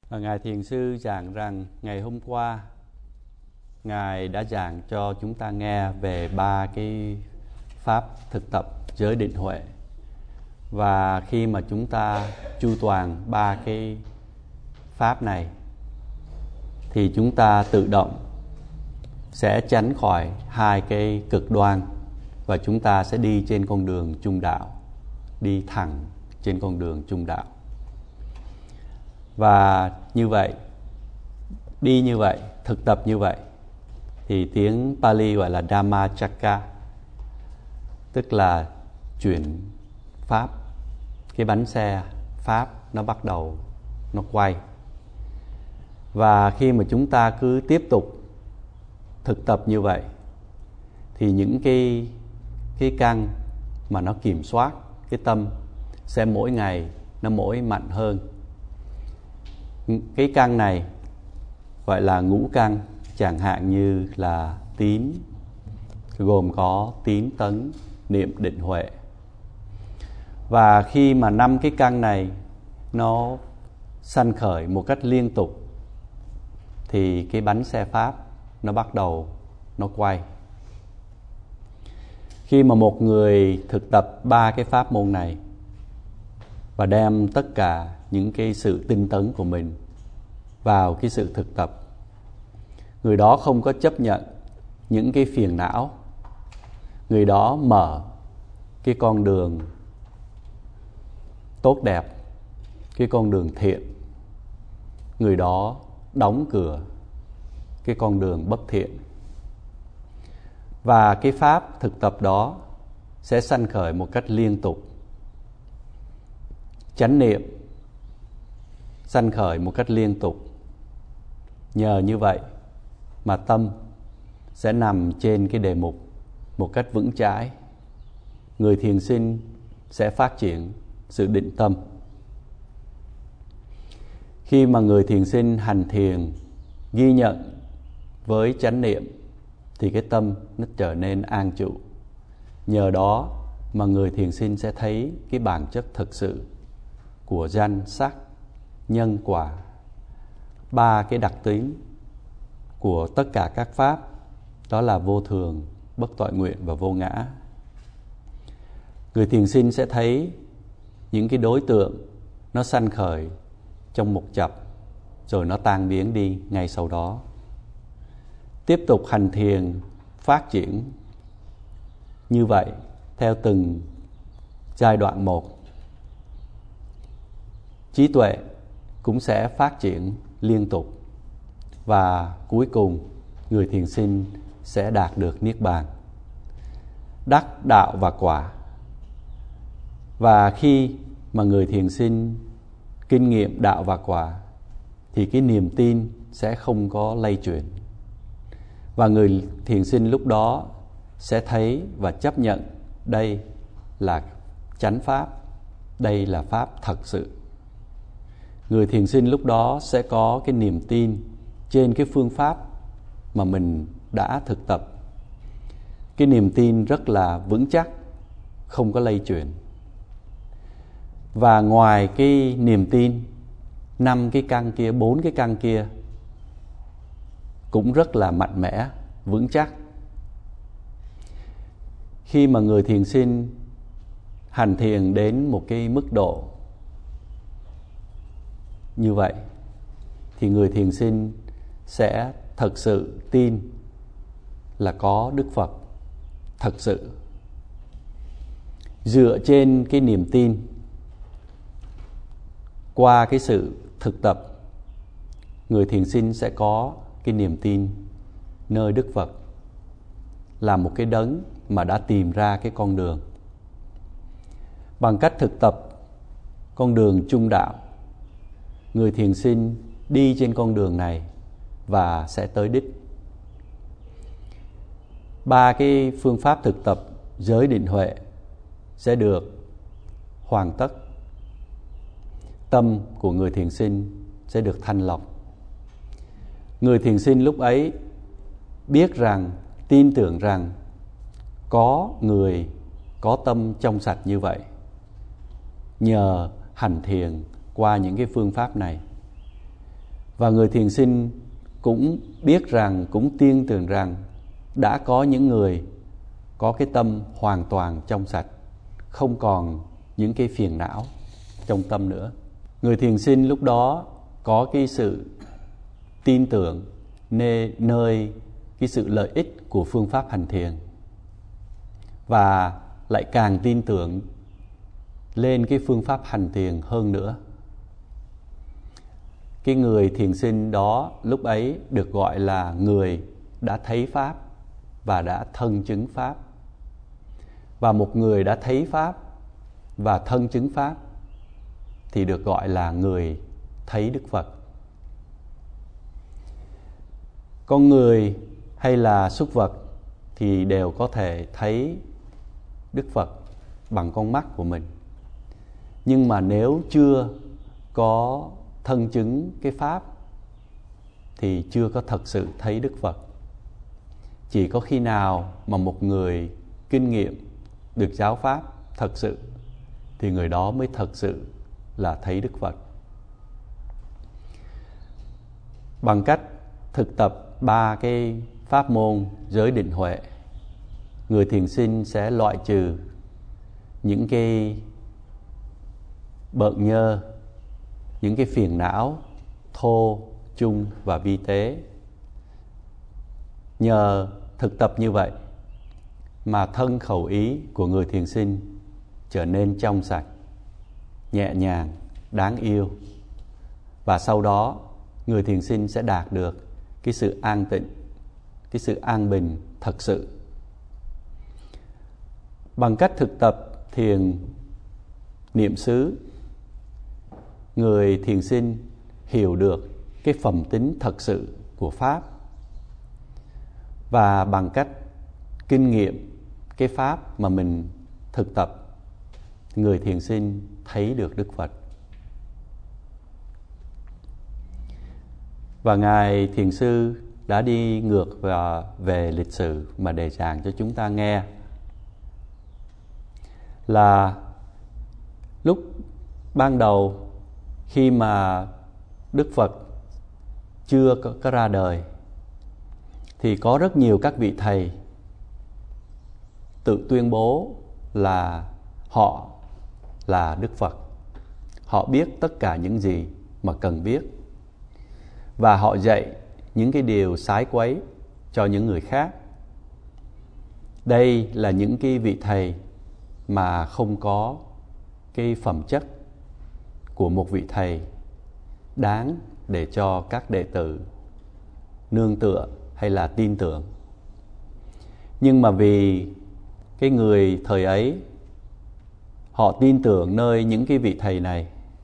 Ngài Thiền Sư giảng rằng ngày hôm qua Ngài đã giảng cho chúng ta nghe về 3 cái pháp thực tập giới định huệ. Và khi mà chúng ta chu toàn 3 cái pháp này thì chúng ta tự động sẽ tránh khỏi 2 cái cực đoan và chúng ta sẽ đi trên con đường trung đạo, đi thẳng trên con đường trung đạo. Và như vậy, đi như vậy, thực tập như vậy thì tiếng Pali gọi là Dhammacakka, tức là chuyển pháp. Cái bánh xe pháp nó bắt đầu nó quay. Và khi mà chúng ta cứ tiếp tục thực tập như vậy thì những cái căn mà nó kiểm soát cái tâm sẽ mỗi ngày nó mỗi mạnh hơn. Cái căn này gọi là ngũ căn, chẳng hạn như là tín, gồm có tín, tấn, niệm, định, huệ. Và khi mà 5 cái căn này nó sanh khởi một cách liên tục thì cái bánh xe pháp nó bắt đầu nó quay. Khi mà một người thực tập 3 cái pháp môn này và đem tất cả những cái sự tinh tấn của mình vào cái sự thực tập, người đó không có chấp nhận những cái phiền não, người đó mở cái con đường tốt đẹp, cái con đường thiện, người đó đóng cửa cái con đường bất thiện. Và cái pháp thực tập đó sẽ sanh khởi một cách liên tục. Chánh niệm sanh khởi một cách liên tục. Nhờ như vậy mà tâm sẽ nằm trên cái đề mục một cách vững chãi. Người thiền sinh sẽ phát triển sự định tâm. Khi mà người thiền sinh hành thiền ghi nhận với chánh niệm thì cái tâm nó trở nên an trụ. Nhờ đó mà người thiền sinh sẽ thấy cái bản chất thực sự của danh, sắc, nhân, quả. 3 cái đặc tính của tất cả các pháp, đó là vô thường, bất toại nguyện và vô ngã. Người thiền sinh sẽ thấy những cái đối tượng nó sanh khởi trong một chập rồi nó tan biến đi ngay sau đó. Tiếp tục hành thiền phát triển như vậy theo từng giai đoạn một. Trí tuệ cũng sẽ phát triển liên tục và cuối cùng người thiền sinh sẽ đạt được niết bàn, đắc đạo và quả. Và khi mà người thiền sinh kinh nghiệm đạo và quả thì cái niềm tin sẽ không có lay chuyển. Và người thiền sinh lúc đó sẽ thấy và chấp nhận đây là chánh pháp, đây là pháp thật sự. Người thiền sinh lúc đó sẽ có cái niềm tin trên cái phương pháp mà mình đã thực tập. Cái niềm tin rất là vững chắc, không có lay chuyển. Và ngoài cái niềm tin, 5 cái căn kia, 4 cái căn kia cũng rất là mạnh mẽ, vững chắc. Khi mà người thiền sinh hành thiền đến một cái mức độ như vậy thì người thiền sinh sẽ thật sự tin là có Đức Phật thật sự. Dựa trên cái niềm tin, qua cái sự thực tập, người thiền sinh sẽ có cái niềm tin nơi Đức Phật là một cái đấng mà đã tìm ra cái con đường. Bằng cách thực tập con đường trung đạo, người thiền sinh đi trên con đường này và sẽ tới đích. 3 cái phương pháp thực tập giới định huệ sẽ được hoàn tất. Tâm của người thiền sinh sẽ được thanh lọc. Người thiền sinh lúc ấy biết rằng, tin tưởng rằng có người có tâm trong sạch như vậy. Nhờ hành thiền qua những cái phương pháp này Và người thiền sinh cũng biết rằng, cũng tin tưởng rằng đã có những người có cái tâm hoàn toàn trong sạch, không còn những cái phiền não trong tâm nữa. Người thiền sinh lúc đó có cái sự tin tưởng nơi cái sự lợi ích của phương pháp hành thiền, và lại càng tin tưởng lên cái phương pháp hành thiền hơn nữa. Cái người thiền sinh đó lúc ấy được gọi là người đã thấy Pháp và đã thân chứng Pháp. Và một người đã thấy Pháp và thân chứng Pháp thì được gọi là người thấy Đức Phật. Con người hay là súc vật thì đều có thể thấy Đức Phật bằng con mắt của mình. Nhưng mà nếu chưa có thân chứng cái Pháp thì chưa có thật sự thấy Đức Phật. Chỉ có khi nào mà một người kinh nghiệm được giáo Pháp thật sự thì người đó mới thật sự là thấy Đức Phật. Bằng cách thực tập 3 cái pháp môn giới định huệ, người thiền sinh sẽ loại trừ những cái bợn nhơ, những cái phiền não thô, chung và vi tế. Nhờ thực tập như vậy mà thân khẩu ý của người thiền sinh trở nên trong sạch, nhẹ nhàng, đáng yêu. Và sau đó người thiền sinh sẽ đạt được cái sự an tịnh, cái sự an bình thật sự. Bằng cách thực tập thiền niệm xứ, người thiền sinh hiểu được cái phẩm tính thật sự của Pháp. Và bằng cách kinh nghiệm cái Pháp mà mình thực tập, người thiền sinh thấy được Đức Phật. Và Ngài Thiền Sư đã đi ngược về lịch sử mà đề giảng cho chúng ta nghe là lúc ban đầu khi mà Đức Phật chưa có ra đời thì có rất nhiều các vị thầy tự tuyên bố là họ là Đức Phật. Họ biết tất cả những gì mà cần biết, và họ dạy những cái điều sái quấy cho những người khác. Đây là những cái vị thầy mà không có cái phẩm chất của một vị thầy đáng để cho các đệ tử nương tựa hay là tin tưởng. Nhưng mà vì cái người thời ấy họ tin tưởng nơi những cái vị thầy này,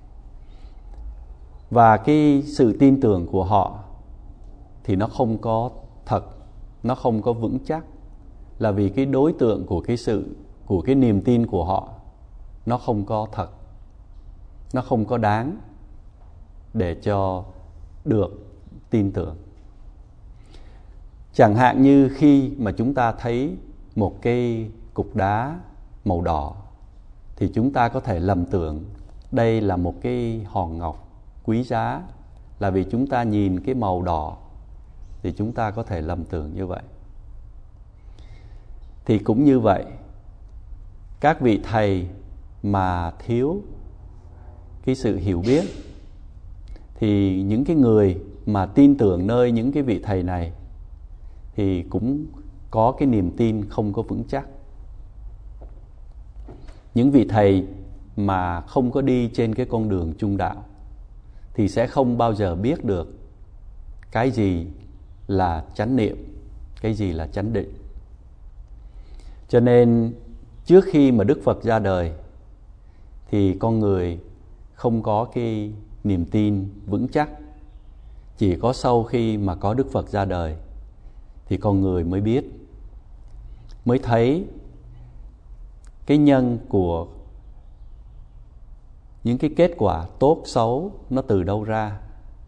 và cái sự tin tưởng của họ thì nó không có thật, nó không có vững chắc, là vì cái đối tượng của cái niềm tin của họ nó không có thật, nó không có đáng để cho được tin tưởng. Chẳng hạn như khi mà chúng ta thấy một cái cục đá màu đỏ thì chúng ta có thể lầm tưởng đây là một cái hòn ngọc quý giá, là vì chúng ta nhìn cái màu đỏ thì chúng ta có thể lầm tưởng như vậy. Thì cũng như vậy, các vị thầy mà thiếu cái sự hiểu biết thì những cái người mà tin tưởng nơi những cái vị thầy này thì cũng có cái niềm tin không có vững chắc. Những vị thầy mà không có đi trên cái con đường trung đạo thì sẽ không bao giờ biết được cái gì là chánh niệm, cái gì là chánh định. Cho nên trước khi mà Đức Phật ra đời thì con người không có cái niềm tin vững chắc. Chỉ có sau khi mà có Đức Phật ra đời thì con người mới biết, mới thấy cái nhân của những cái kết quả tốt xấu nó từ đâu ra.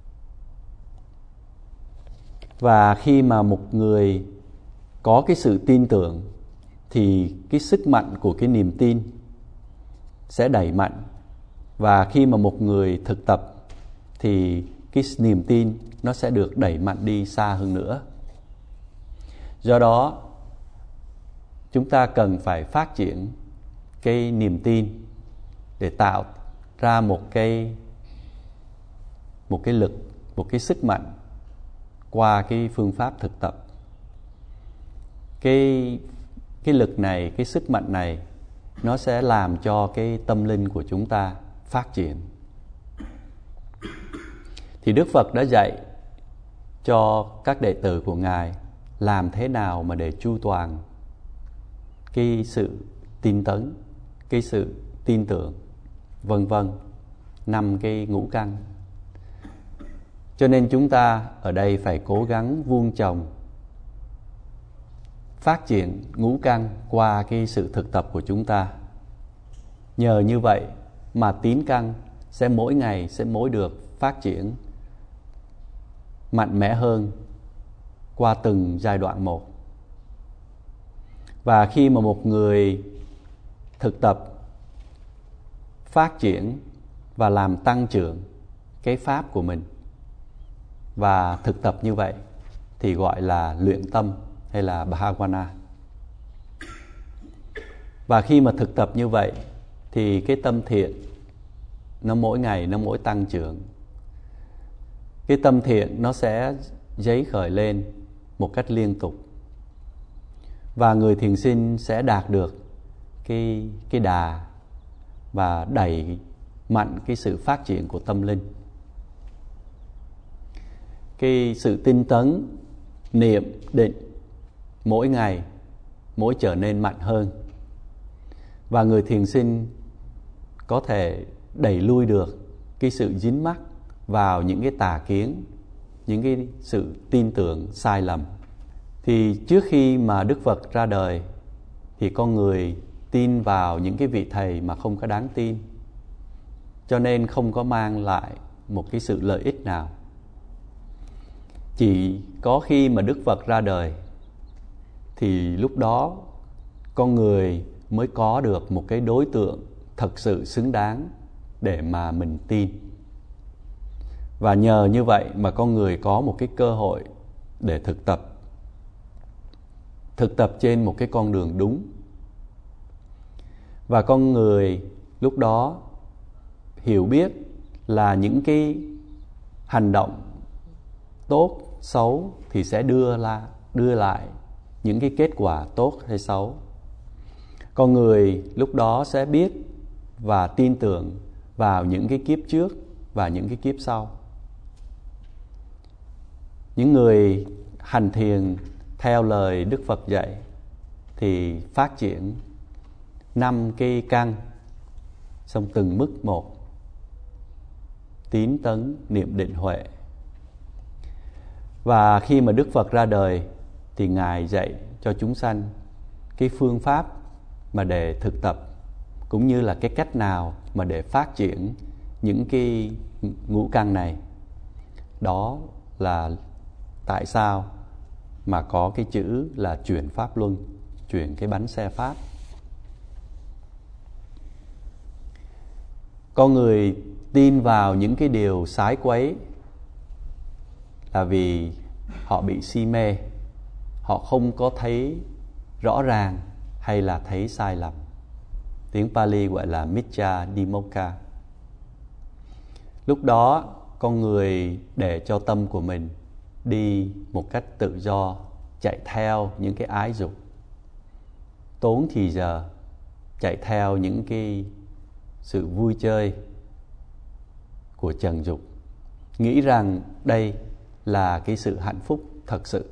Và khi mà một người có cái sự tin tưởng thì cái sức mạnh của cái niềm tin sẽ đẩy mạnh. Và khi mà một người thực tập thì cái niềm tin nó sẽ được đẩy mạnh đi xa hơn nữa. Do đó, chúng ta cần phải phát triển cái niềm tin để tạo ra một cái lực, một cái sức mạnh qua cái phương pháp thực tập. Cái lực này, cái sức mạnh này nó sẽ làm cho cái tâm linh của chúng ta phát triển. Thì Đức Phật đã dạy cho các đệ tử của Ngài làm thế nào mà để chu toàn cái sự tin tấn, cái sự tin tưởng, vân vân, 5 cái ngũ căn. Cho nên chúng ta ở đây phải cố gắng vuông trồng phát triển ngũ căn qua cái sự thực tập của chúng ta. Nhờ như vậy mà tín căn sẽ mỗi ngày sẽ mỗi được phát triển mạnh mẽ hơn qua từng giai đoạn một. Và khi mà một người thực tập phát triển và làm tăng trưởng cái pháp của mình và thực tập như vậy thì gọi là luyện tâm hay là Bhavana. Và khi mà thực tập như vậy thì cái tâm thiện nó mỗi ngày nó mỗi tăng trưởng. Cái tâm thiện nó sẽ dấy khởi lên một cách liên tục. Và người thiền sinh sẽ đạt được cái đà và đẩy mạnh cái sự phát triển của tâm linh. Cái sự tinh tấn, niệm, định mỗi ngày mỗi trở nên mạnh hơn. Và người thiền sinh có thể đẩy lui được cái sự dính mắc vào những cái tà kiến, những cái sự tin tưởng sai lầm. Thì trước khi mà Đức Phật ra đời thì con người tin vào những cái vị thầy mà không có đáng tin, cho nên không có mang lại một cái sự lợi ích nào. Chỉ có khi mà Đức Phật ra đời thì lúc đó con người mới có được một cái đối tượng thật sự xứng đáng để mà mình tin. Và nhờ như vậy mà con người có một cái cơ hội để thực tập trên một cái con đường đúng. Và con người lúc đó hiểu biết là những cái hành động tốt, xấu thì sẽ đưa lại những cái kết quả tốt hay xấu. Con người lúc đó sẽ biết và tin tưởng vào những cái kiếp trước và những cái kiếp sau. Những người hành thiền theo lời Đức Phật dạy thì phát triển 5 cái căn, xong từng mức một: tín tấn, niệm, định, huệ. Và khi mà Đức Phật ra đời thì Ngài dạy cho chúng sanh cái phương pháp mà để thực tập, cũng như là cái cách nào mà để phát triển những cái ngũ căn này. Đó là tại sao mà có cái chữ là chuyển pháp luân, chuyển cái bánh xe pháp. Con người tin vào những cái điều sái quấy là vì họ bị si mê, họ không có thấy rõ ràng hay là thấy sai lầm. Tiếng Pali gọi là Micca Dimokka. Lúc đó con người để cho tâm của mình đi một cách tự do, chạy theo những cái ái dục, tốn thì giờ chạy theo những cái sự vui chơi của trần dục, nghĩ rằng đây là cái sự hạnh phúc thật sự.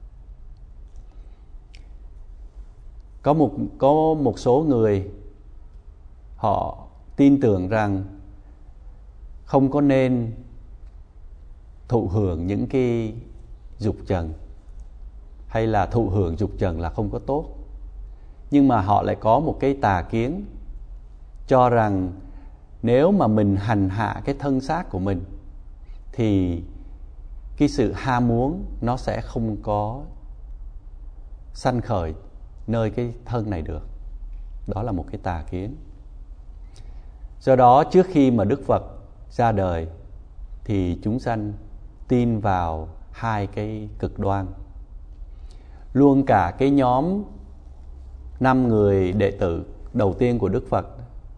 Có một số người họ tin tưởng rằng không có nên thụ hưởng những cái dục trần, hay là thụ hưởng dục trần là không có tốt. Nhưng mà họ lại có một cái tà kiến cho rằng nếu mà mình hành hạ cái thân xác của mình thì cái sự ham muốn nó sẽ không có sanh khởi nơi cái thân này được. Đó là một cái tà kiến. Do đó trước khi mà Đức Phật ra đời thì chúng sanh tin vào hai cái cực đoan. Luôn cả cái nhóm 5 người đệ tử đầu tiên của Đức Phật,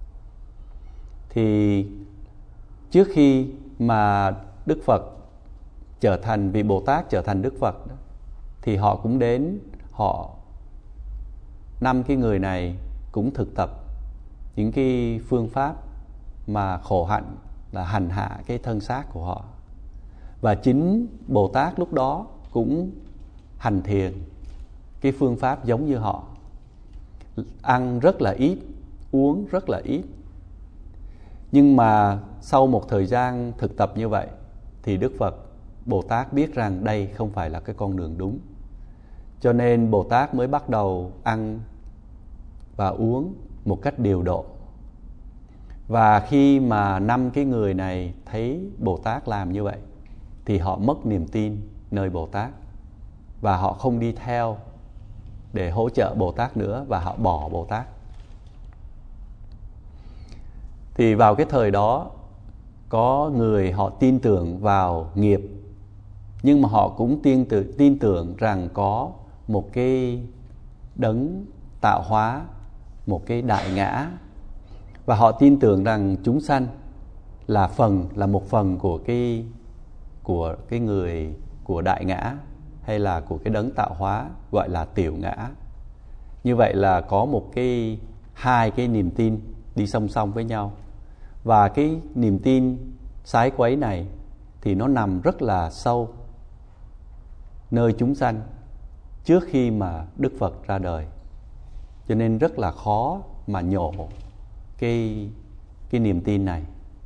thì trước khi mà Đức Phật trở thành vị Bồ Tát, trở thành Đức Phật, thì họ cũng đến, 5 cái người này cũng thực tập những cái phương pháp mà khổ hạnh, là hành hạ cái thân xác của họ. Và chính Bồ Tát lúc đó cũng hành thiền cái phương pháp giống như họ, ăn rất là ít, uống rất là ít. Nhưng mà sau một thời gian thực tập như vậy thì Đức Phật Bồ Tát biết rằng đây không phải là cái con đường đúng. Cho nên Bồ Tát mới bắt đầu ăn và uống một cách điều độ. Và khi mà 5 cái người này thấy Bồ Tát làm như vậy thì họ mất niềm tin nơi Bồ Tát, và họ không đi theo để hỗ trợ Bồ Tát nữa, và họ bỏ Bồ Tát. Thì vào cái thời đó, có người họ tin tưởng vào nghiệp, nhưng mà họ cũng tin tưởng rằng có một cái đấng tạo hóa, một cái đại ngã, và họ tin tưởng rằng chúng sanh là một phần của đại ngã, hay là của cái đấng tạo hóa, gọi là tiểu ngã. Như vậy là có hai cái niềm tin đi song song với nhau. Và cái niềm tin sái quấy này thì nó nằm rất là sâu nơi chúng sanh trước khi mà Đức Phật ra đời. Cho nên rất là khó mà nhổ cái niềm tin này.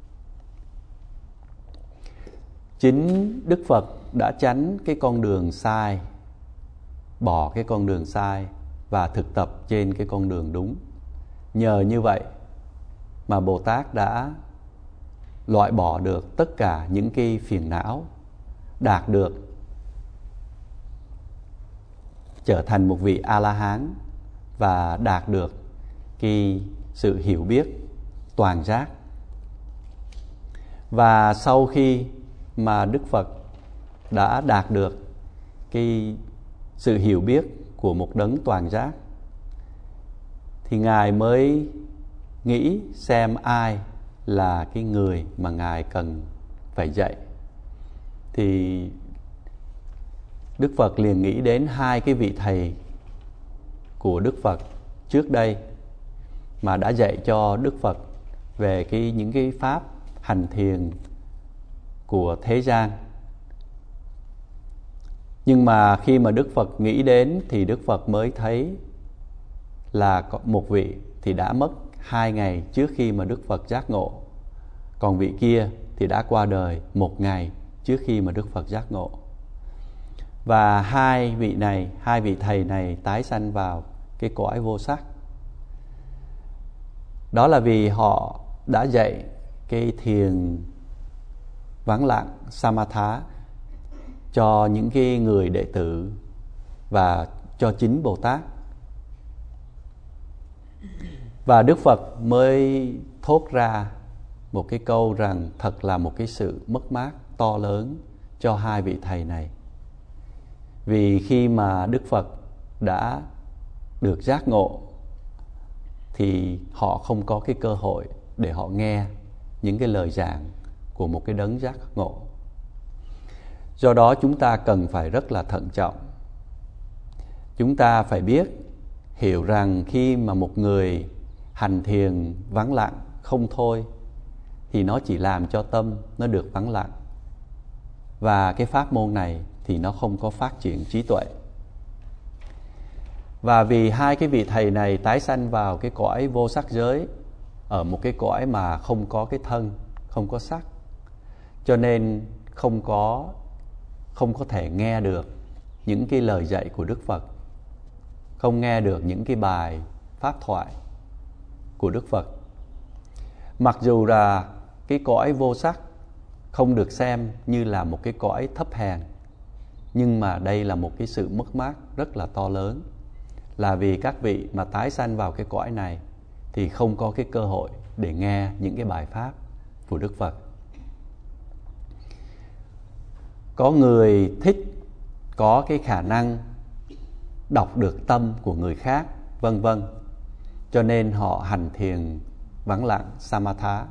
Chính Đức Phật đã tránh cái con đường sai, bỏ cái con đường sai và thực tập trên cái con đường đúng. Nhờ như vậy mà Bồ Tát đã loại bỏ được tất cả những cái phiền não, đạt được trở thành một vị A-la-hán, và đạt được cái sự hiểu biết toàn giác. Và sau khi mà Đức Phật đã đạt được cái sự hiểu biết của một đấng toàn giác, thì Ngài mới nghĩ xem ai là cái người mà Ngài cần phải dạy. Thì Đức Phật liền nghĩ đến 2 cái vị thầy của Đức Phật trước đây mà đã dạy cho Đức Phật về những cái pháp hành thiền của thế gian. Nhưng mà khi mà Đức Phật nghĩ đến thì Đức Phật mới thấy là một vị thì đã mất 2 ngày trước khi mà Đức Phật giác ngộ, còn vị kia thì đã qua đời 1 ngày trước khi mà Đức Phật giác ngộ. Và hai vị thầy này tái sanh vào cái cõi vô sắc. Đó là vì họ đã dạy cái thiền vắng lặng Samatha cho những cái người đệ tử và cho chính Bồ Tát. Và Đức Phật mới thốt ra một cái câu rằng thật là một cái sự mất mát to lớn cho 2 vị thầy này. Vì khi mà Đức Phật đã được giác ngộ thì họ không có cái cơ hội để họ nghe những cái lời giảng của một cái đấng giác ngộ. Do đó chúng ta cần phải rất là thận trọng. Chúng ta phải hiểu rằng khi mà một người hành thiền vắng lặng không thôi thì nó chỉ làm cho tâm nó được vắng lặng, và cái pháp môn này thì nó không có phát triển trí tuệ. Và vì 2 cái vị thầy này tái sanh vào cái cõi vô sắc giới, ở một cái cõi mà không có cái thân, không có sắc, cho nên không có thể nghe được những cái lời dạy của Đức Phật, không nghe được những cái bài pháp thoại của Đức Phật. Mặc dù là cái cõi vô sắc không được xem như là một cái cõi thấp hèn, nhưng mà đây là một cái sự mất mát rất là to lớn, là vì các vị mà tái sanh vào cái cõi này thì không có cái cơ hội để nghe những cái bài pháp của Đức Phật. Có người thích có cái khả năng đọc được tâm của người khác, vân vân. Cho nên họ hành thiền vắng lặng Samatha.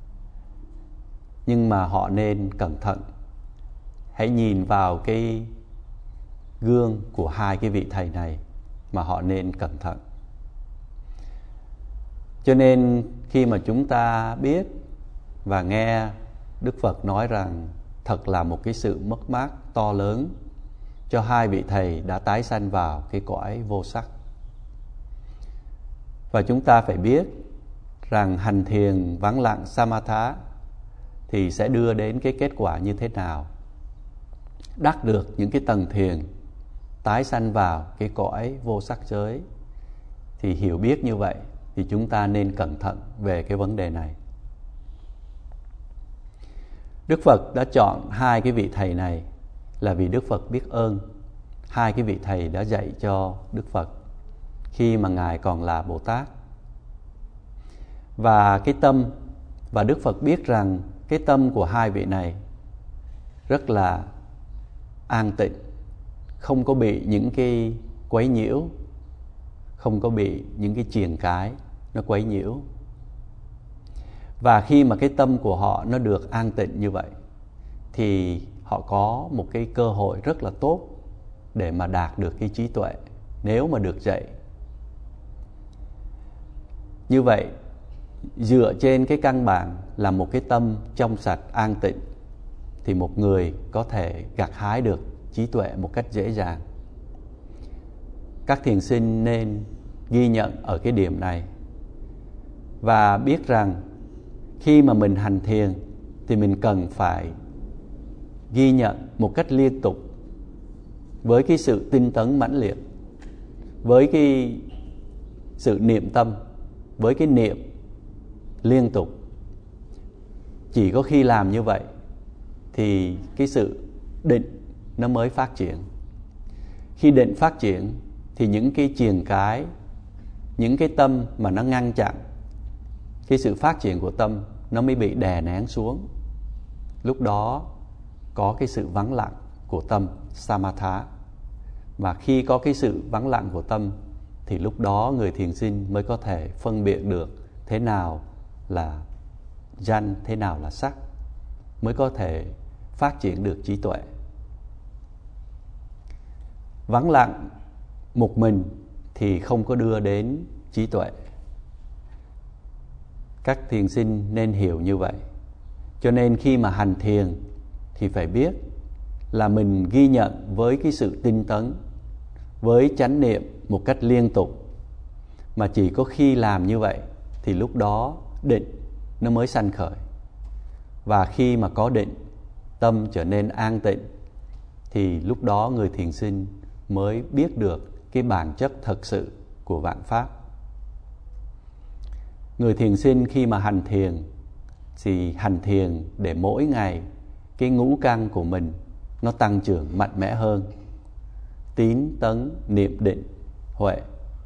Nhưng mà họ nên cẩn thận. Hãy nhìn vào cái gương của hai cái vị thầy này mà họ nên cẩn thận. Cho nên khi mà chúng ta biết và nghe Đức Phật nói rằng thật là một cái sự mất mát to lớn cho hai vị thầy đã tái sanh vào cái cõi vô sắc. Và chúng ta phải biết rằng hành thiền vắng lặng Samatha thì sẽ đưa đến cái kết quả như thế nào. Đắc được những cái tầng thiền, tái sanh vào cái cõi vô sắc giới. Thì hiểu biết như vậy thì chúng ta nên cẩn thận về cái vấn đề này. Đức Phật đã chọn hai cái vị thầy này là vì Đức Phật biết ơn hai cái vị thầy đã dạy cho Đức Phật khi mà Ngài còn là Bồ Tát. Và cái tâm, và Đức Phật biết rằng cái tâm của hai vị này rất là an tịnh, không có bị những cái quấy nhiễu, không có bị những cái triền cái nó quấy nhiễu. Và khi mà cái tâm của họ nó được an tịnh như vậy thì họ có một cái cơ hội rất là tốt để mà đạt được cái trí tuệ nếu mà được dạy. Như vậy, dựa trên cái căn bản là một cái tâm trong sạch an tịnh thì một người có thể gặt hái được trí tuệ một cách dễ dàng. Các thiền sinh nên ghi nhận ở cái điểm này và biết rằng khi mà mình hành thiền thì mình cần phải ghi nhận một cách liên tục với cái sự tinh tấn mãnh liệt, với cái sự niệm tâm, với cái niệm liên tục. Chỉ có khi làm như vậy thì cái sự định nó mới phát triển. Khi định phát triển thì những cái triền cái, những cái tâm mà nó ngăn chặn cái sự phát triển của tâm nó mới bị đè nén xuống. Lúc đó có cái sự vắng lặng của tâm, Samatha. Và khi có cái sự vắng lặng của tâm thì lúc đó người thiền sinh mới có thể phân biệt được thế nào là danh, thế nào là sắc, mới có thể phát triển được trí tuệ. Vắng lặng một mình thì không có đưa đến trí tuệ. Các thiền sinh nên hiểu như vậy. Cho nên khi mà hành thiền thì phải biết là mình ghi nhận với cái sự tinh tấn, với chánh niệm một cách liên tục. Mà chỉ có khi làm như vậy thì lúc đó định nó mới sanh khởi. Và khi mà có định, tâm trở nên an tịnh thì lúc đó người thiền sinh mới biết được cái bản chất thật sự của vạn pháp. Người thiền sinh khi mà hành thiền thì hành thiền để mỗi ngày cái ngũ căn của mình nó tăng trưởng mạnh mẽ hơn. Tín, tấn, niệm, định, huệ.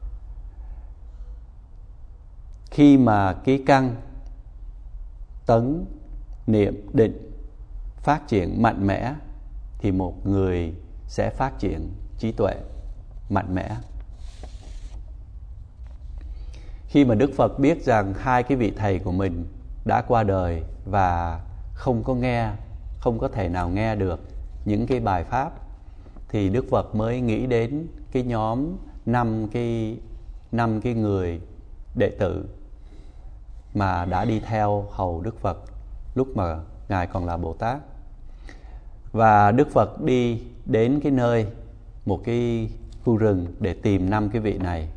Khi mà cái căn tấn, niệm, định phát triển mạnh mẽ thì một người sẽ phát triển trí tuệ mạnh mẽ. Khi mà Đức Phật biết rằng hai cái vị thầy của mình đã qua đời và không có thể nào nghe được những cái bài pháp thì Đức Phật mới nghĩ đến cái nhóm năm cái người đệ tử mà đã đi theo hầu Đức Phật lúc mà Ngài còn là Bồ Tát. Và Đức Phật đi đến cái nơi, một cái khu rừng để tìm 5 cái vị này.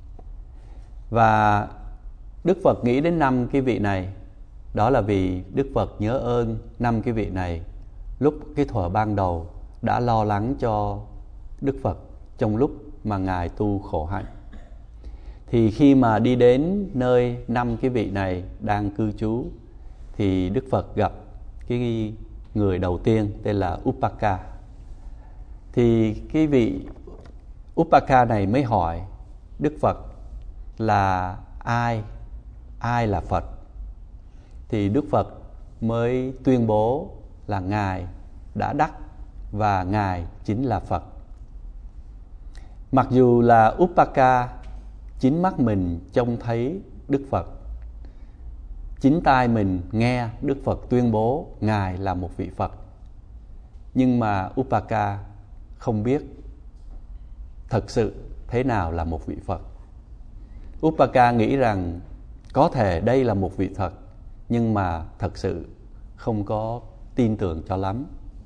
Và Đức Phật nghĩ đến 5 cái vị này, đó là vì Đức Phật nhớ ơn 5 cái vị này lúc cái thuở ban đầu đã lo lắng cho Đức Phật trong lúc mà Ngài tu khổ hạnh. Thì khi mà đi đến nơi 5 cái vị này đang cư trú thì Đức Phật gặp cái người đầu tiên tên là Upaka. Thì cái vị Upaka này mới hỏi Đức Phật là ai là Phật. Thì Đức Phật mới tuyên bố là Ngài đã đắc và Ngài chính là Phật. Mặc dù là Upaka chính mắt mình trông thấy Đức Phật, chính tai mình nghe Đức Phật tuyên bố Ngài là một vị Phật, nhưng mà Upaka không biết thật sự thế nào là một vị Phật. Upaka nghĩ rằng có thể đây là một vị Phật, nhưng mà thật sự không có tin tưởng cho lắm.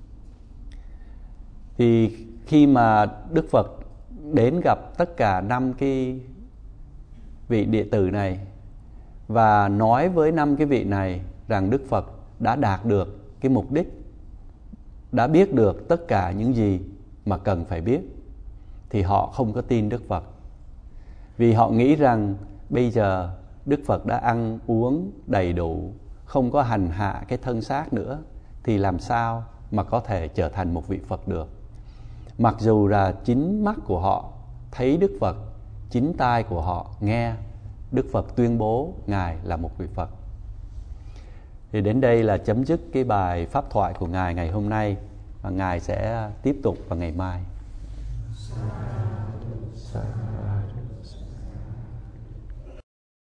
Thì khi mà Đức Phật đến gặp tất cả 5 cái vị đệ tử này và nói với 5 cái vị này rằng Đức Phật đã đạt được cái mục đích, đã biết được tất cả những gì mà cần phải biết, thì họ không có tin Đức Phật. Vì họ nghĩ rằng bây giờ Đức Phật đã ăn uống đầy đủ, không có hành hạ cái thân xác nữa, thì làm sao mà có thể trở thành một vị Phật được. Mặc dù là chính mắt của họ thấy Đức Phật, chính tai của họ nghe Đức Phật tuyên bố Ngài là một vị Phật. Thì đến đây là chấm dứt cái bài pháp thoại của Ngài ngày hôm nay, và Ngài sẽ tiếp tục vào ngày mai.